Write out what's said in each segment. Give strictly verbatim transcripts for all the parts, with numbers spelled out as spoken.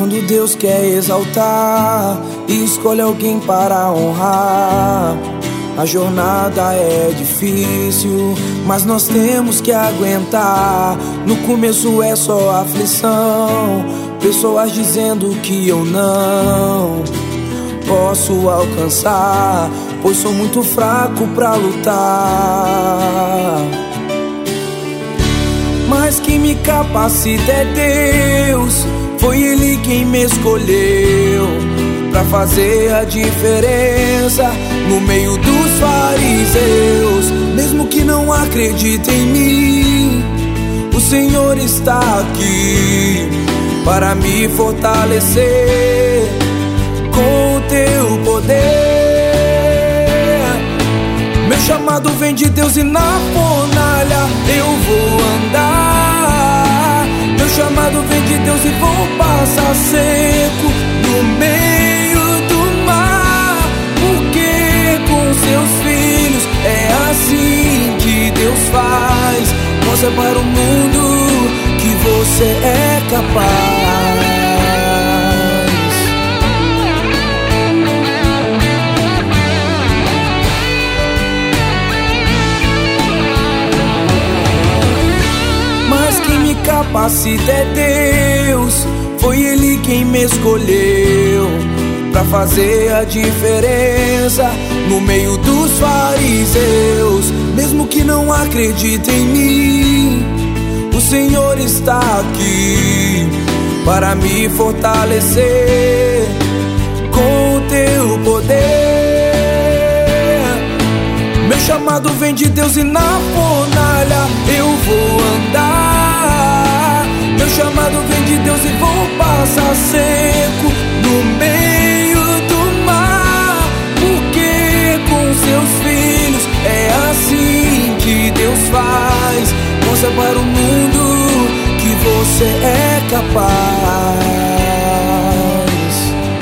Quando Deus quer exaltar e escolhe alguém para honrar, a jornada é difícil, mas nós temos que aguentar. No começo é só aflição, pessoas dizendo que eu não posso alcançar, pois sou muito fraco pra lutar. Mas quem me capacita é Deus, foi Ele quem me escolheu pra fazer a diferença no meio dos fariseus. Mesmo que não acreditem em mim, o Senhor está aqui para me fortalecer com o teu poder. Meu chamado vem de Deus e na fornalha eu vou andar. Meu chamado vem de Deus e vou passar seco no meio do mar, porque com seus filhos é assim que Deus faz. Mostra para o mundo que você é capaz. Mas quem me capacita é Deus, foi Ele quem me escolheu pra fazer a diferença no meio dos fariseus. Mesmo que não acreditem em mim, o Senhor está aqui para me fortalecer com o teu poder. Meu chamado vem de Deus e na fornalha eu vou andar. Meu chamado vem de Deus e vou passar seco no meio do mar, porque com seus filhos é assim que Deus faz. Mostra para o mundo que você é capaz.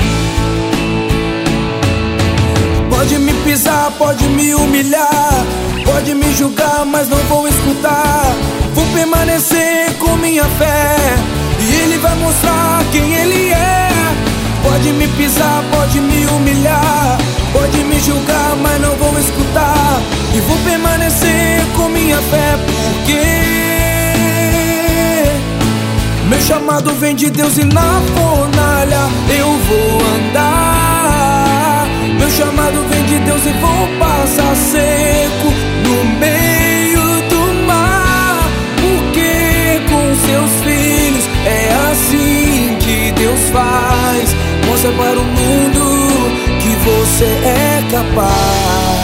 Pode me pisar, pode me humilhar, pode me julgar, mas não vou escutar. Vou permanecer com minha fé e Ele vai mostrar quem Ele é. Pode me pisar, pode me humilhar, pode me julgar, mas não vou escutar. E vou permanecer com minha fé, porque meu chamado vem de Deus e na fornalha eu vou andar. Meu chamado vem de Deus e vou passar seco no meio do mar, porque com seus filhos é assim que Deus faz. Mostra para o mundo que você é capaz.